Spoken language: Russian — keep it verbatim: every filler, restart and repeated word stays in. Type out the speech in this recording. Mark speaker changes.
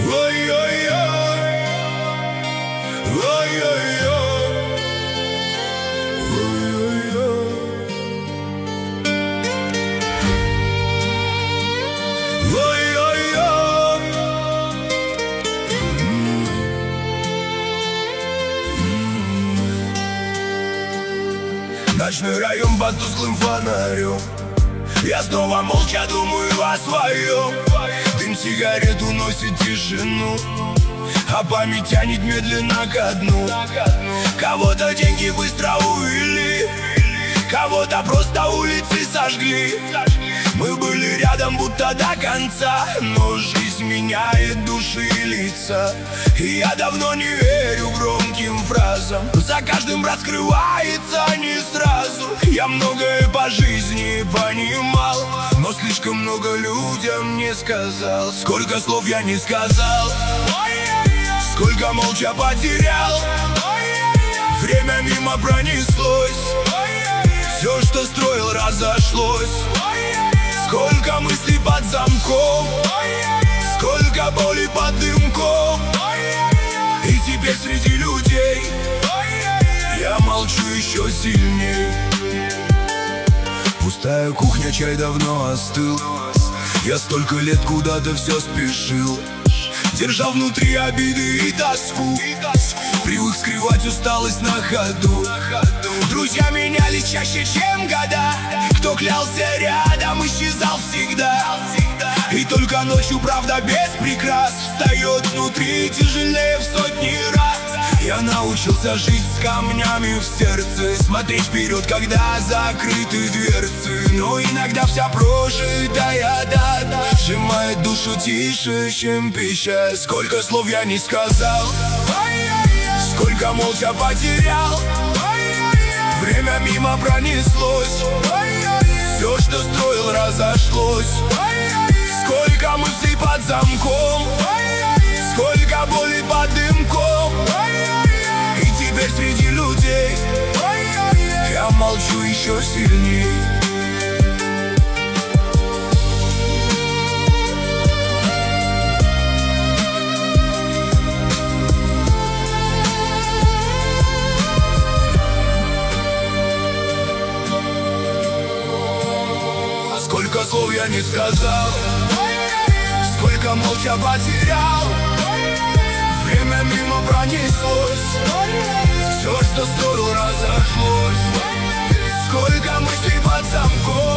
Speaker 1: Ой-ой-ой, ой-ой-ой, ой-ой-ой, ой-ой-ой. Ночной район под тусклым фонарем. Я снова молча думаю о своем. Дым сигарет уносит тишину, а память тянет медленно ко дну. Кого-то деньги быстро увели, кого-то просто улицы сожгли. Мы были рядом будто до конца, но жизнь меняет души и лица. И я давно не верю громким фразам, за каждым раскрывается не сразу. Я многое по жизни понимал, но слишком много людям не сказал. Сколько слов я не сказал, сколько молча потерял. Время мимо пронеслось, все, что строил, разошлось. Сколько мыслей под замком, сколько боли под дымком. И теперь среди людей я молчу еще сильней. Пустая кухня, чай давно остыл. Я столько лет куда-то все спешил, держал внутри обиды и тоску, привык скрывать усталость на ходу. Друзья менялись чаще, чем года. Кто клялся рядом, исчезал всегда. И только ночью правда без прикрас встает внутри тяжелее в сотни раз. Я научился жить с камнями в сердце, смотреть вперед, когда закрыты дверцы. Но иногда вся прожитая дата сжимает душу тише, чем пища. Сколько слов я не сказал, сколько молча потерял. Время мимо пронеслось, все, что строил, разошлось. Сколько мыслей под замком, сколько боли под дымком. И теперь среди людей я молчу еще сильней. Сколько слов я не сказал, сколько молча потерял. Время мимо пронеслось, все, что строил, разошлось. Сколько мыслей под замком,